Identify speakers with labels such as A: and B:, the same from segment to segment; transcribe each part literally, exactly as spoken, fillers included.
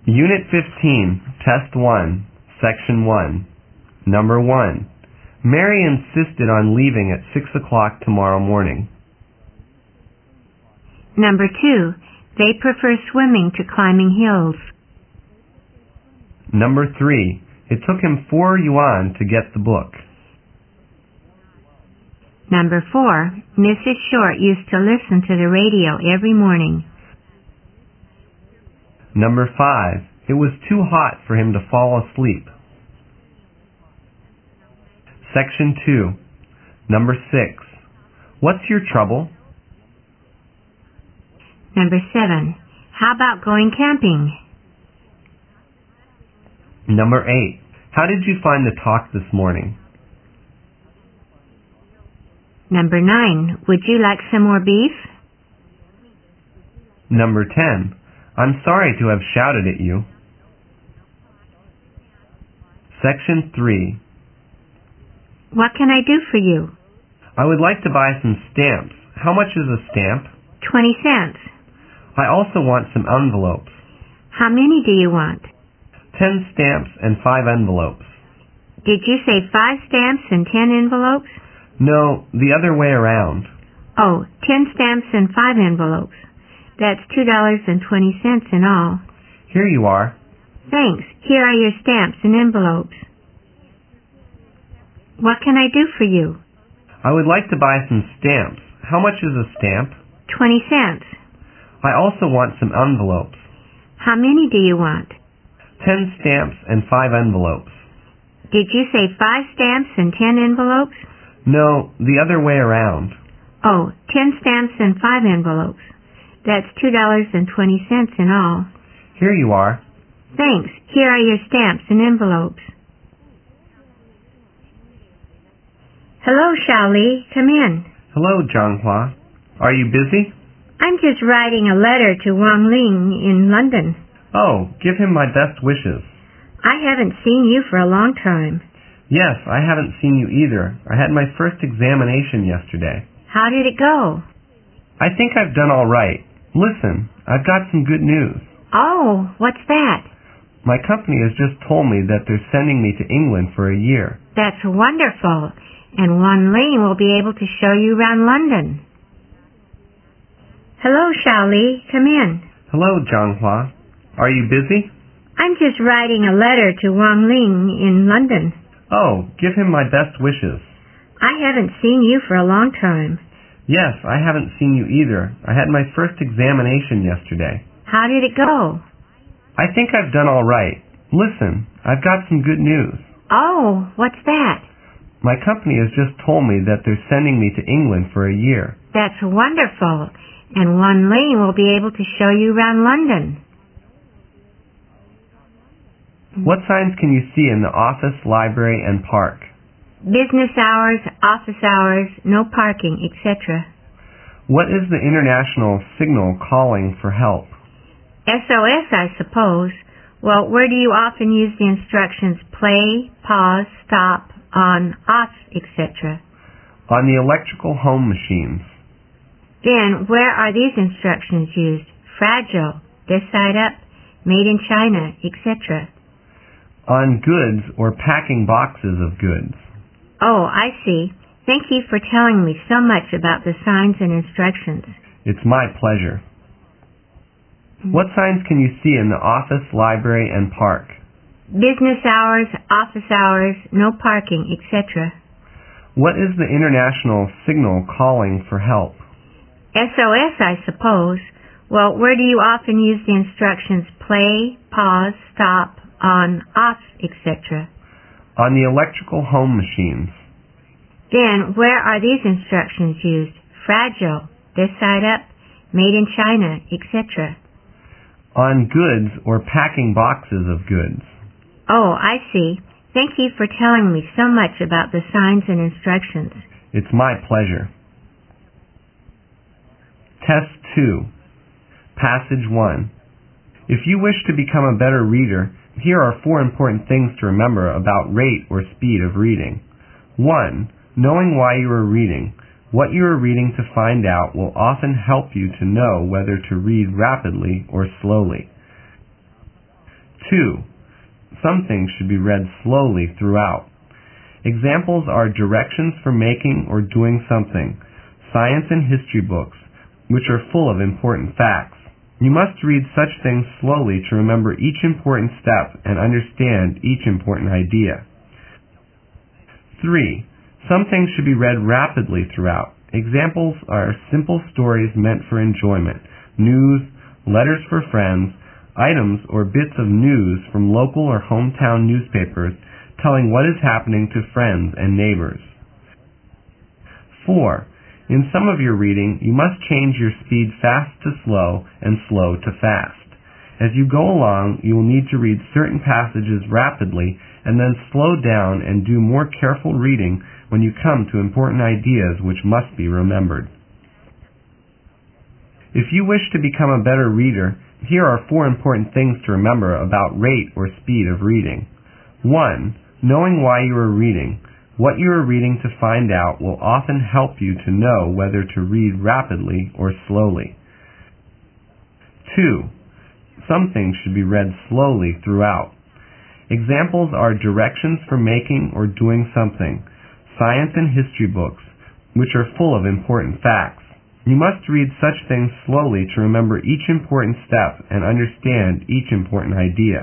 A: Unit fifteen, Test one, Section one. Number one. Mary insisted on leaving at six o'clock tomorrow morning.
B: Number two. They prefer swimming to climbing hills.
A: Number three. It took him four yuan to get the book.
B: Number four. Missus Short used to listen to the radio every morning.
A: Number five. It was too hot for him to fall asleep. Section two. Number six. What's your trouble?
B: Number seven. How about going camping?
A: Number eight. How did you find the talk this morning?
B: Number nine. Would you like some more beef?
A: Number ten. I'm sorry to have shouted at you. Section three.
B: What can I do for you?
A: I would like to buy some stamps. How much is a stamp?
B: Twenty cents.
A: I also want some envelopes.
B: How many do you want?
A: Ten stamps and five envelopes.
B: Did you say five stamps and ten envelopes?
A: No, the other way around.
B: Oh, ten stamps and five envelopes. That's two dollars and twenty cents in all.
A: Here you are.
B: Thanks. Here are your stamps and envelopes. What can I do for you?
A: I would like to buy some stamps. How much is a stamp?
B: Twenty cents.
A: I also want some envelopes.
B: How many do you want?
A: Ten stamps and five envelopes.
B: Did you say five stamps and ten envelopes?
A: No, the other way around.
B: Oh, ten stamps and five envelopes. That's two dollars and twenty cents in all.
A: Here you are.
B: Thanks. Here are your stamps and envelopes. Hello, Xiaoli. Come in.
A: Hello, Zhanghua. Are you busy?
B: I'm just writing a letter to Wang Ling in London.
A: Oh, give him my best wishes.
B: I haven't seen you for a long time.
A: Yes, I haven't seen you either. I had my first examination yesterday.
B: How did it go?
A: I think I've done all right. Listen, I've got some good news.
B: Oh, what's that?
A: My company has just told me that they're sending me to England for a year.
B: That's wonderful. And Wang Ling will be able to show you around London. Hello, Xiaoli. Come in.
A: Hello, Zhanghua. Are you busy?
B: I'm just writing a letter to Wang Ling in London.
A: Oh, give him my best wishes.
B: I haven't seen you for a long time.
A: Yes, I haven't seen you either. I had my first examination yesterday.
B: How did it go?
A: I think I've done all right. Listen, I've got some good news.
B: Oh, what's that?
A: My company has just told me that they're sending me to England for a year.
B: That's wonderful. And Wang Ling will be able to show you around London.
A: What signs can you see in the office, library, and park?
B: Business hours, office hours, no parking, et cetera.
A: What is the international signal calling for help?
B: S O S, I suppose. Well, where do you often use the instructions play, pause, stop, on, off, et cetera?
A: On the electrical home machines.
B: Then, where are these instructions used? Fragile, this side up, made in China, et cetera.
A: On goods or packing boxes of goods.
B: Oh, I see. Thank you for telling me so much about the signs and instructions.
A: It's my pleasure. What signs can you see in the office, library, and park?
B: Business hours, office hours, no parking, et cetera.
A: What is the international signal calling for help?
B: S O S, I suppose. Well, where do you often use the instructions play, pause, stop, on, off, et cetera?
A: On the electrical home machines.
B: Then, where are these instructions used? Fragile, this side up, made in China, et cetera.
A: On goods or packing boxes of goods.
B: Oh, I see. Thank you for telling me so much about the signs and instructions.
A: It's my pleasure. Test two. Passage one. If you wish to become a better reader, here are four important things to remember about rate or speed of reading. one. Knowing why you are reading. What you are reading to find out will often help you to know whether to read rapidly or slowly. Two, some things should be read slowly throughout. Examples are directions for making or doing something, science and history books, which are full of important facts. You must read such things slowly to remember each important step and understand each important idea. Three, some things should be read rapidly throughout. Examples are simple stories meant for enjoyment, news, letters for friends, items or bits of news from local or hometown newspapers telling what is happening to friends and neighbors. Four, in some of your reading, you must change your speed fast to slow and slow to fast. As you go along, you will need to read certain passages rapidly and then slow down and do more careful reading when you come to important ideas which must be remembered. If you wish to become a better reader, here are four important things to remember about rate or speed of reading. One, knowing why you are reading. What you are reading to find out will often help you to know whether to read rapidly or slowly. Two, some things should be read slowly throughout. Examples are directions for making or doing something, science and history books, which are full of important facts. You must read such things slowly to remember each important step and understand each important idea.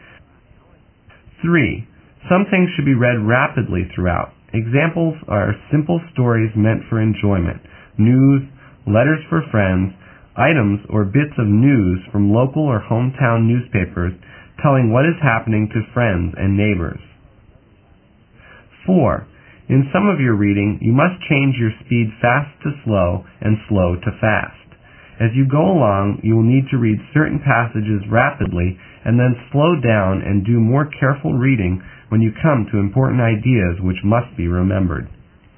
A: Three, some things should be read rapidly throughout. Examples are simple stories meant for enjoyment, news, letters for friends, items or bits of news from local or hometown newspapers telling what is happening to friends and neighbors. Four, in some of your reading, you must change your speed fast to slow and slow to fast. As you go along, you will need to read certain passages rapidly and then slow down and do more careful reading when you come to important ideas which must be remembered.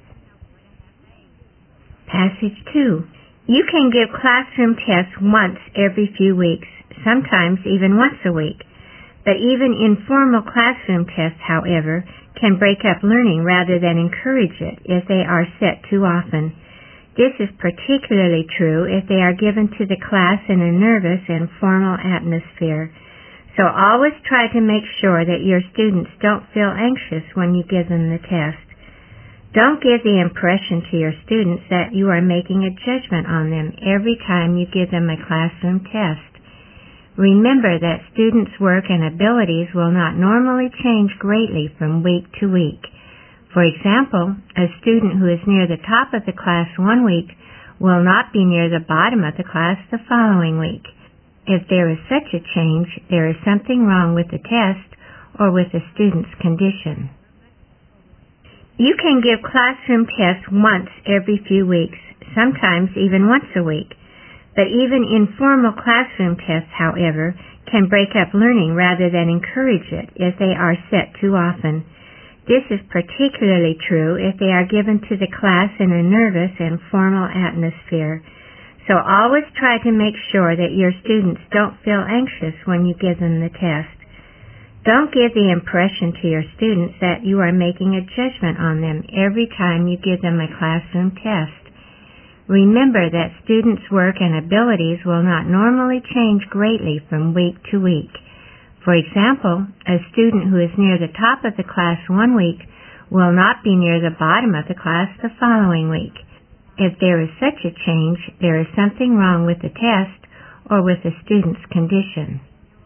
B: Passage two. You can give classroom tests once every few weeks, sometimes even once a week. But even informal classroom tests, however, can break up learning rather than encourage it if they are set too often. This is particularly true if they are given to the class in a nervous and formal atmosphere. So always try to make sure that your students don't feel anxious when you give them the test. Don't give the impression to your students that you are making a judgment on them every time you give them a classroom test. Remember that students' work and abilities will not normally change greatly from week to week. For example, a student who is near the top of the class one week will not be near the bottom of the class the following week. If there is such a change, there is something wrong with the test or with the student's condition. You can give classroom tests once every few weeks, sometimes even once a week. But even informal classroom tests, however, can break up learning rather than encourage it if they are set too often. This is particularly true if they are given to the class in a nervous and formal atmosphere. So always try to make sure that your students don't feel anxious when you give them the test. Don't give the impression to your students that you are making a judgment on them every time you give them a classroom test. Remember that students' work and abilities will not normally change greatly from week to week. For example, a student who is near the top of the class one week will not be near the bottom of the class the following week. If there is such a change, there is something wrong with the test or with the student's condition.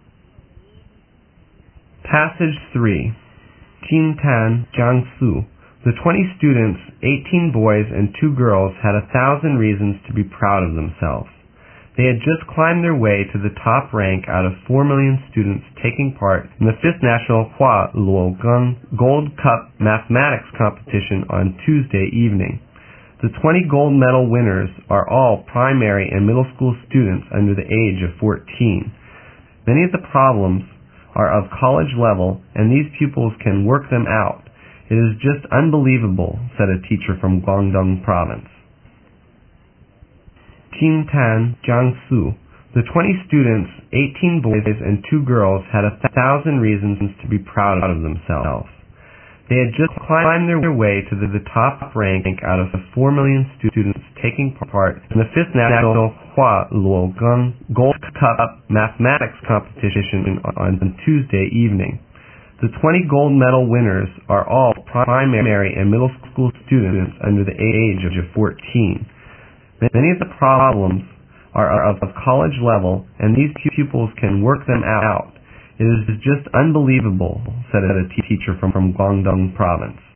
A: Passage three. Jintan, Jiangsu. The twenty students, eighteen boys and two girls, had a thousand reasons to be proud of themselves. They had just climbed their way to the top rank out of four million students taking part in the fifth National Hua Luogang Gold Cup Mathematics competition on Tuesday evening. The twenty gold medal winners are all primary and middle school students under the age of fourteen. Many of the problems are of college level, and these pupils can work them out. It is just unbelievable, said a teacher from Guangdong province. Jintan, Jiangsu. The twenty students, eighteen boys and two girls, had a thousand reasons to be proud of themselves. They had just climbed their way to the, the top rank out of the four million students taking part in the fifth National Hua Luogang Gold Cup mathematics competition on, on Tuesday evening. The twenty gold medal winners are all primary and middle school students under the age of fourteen. Many of the problems are of college level, and these pupils can work them out. It is just unbelievable, said a teacher from, from Guangdong province.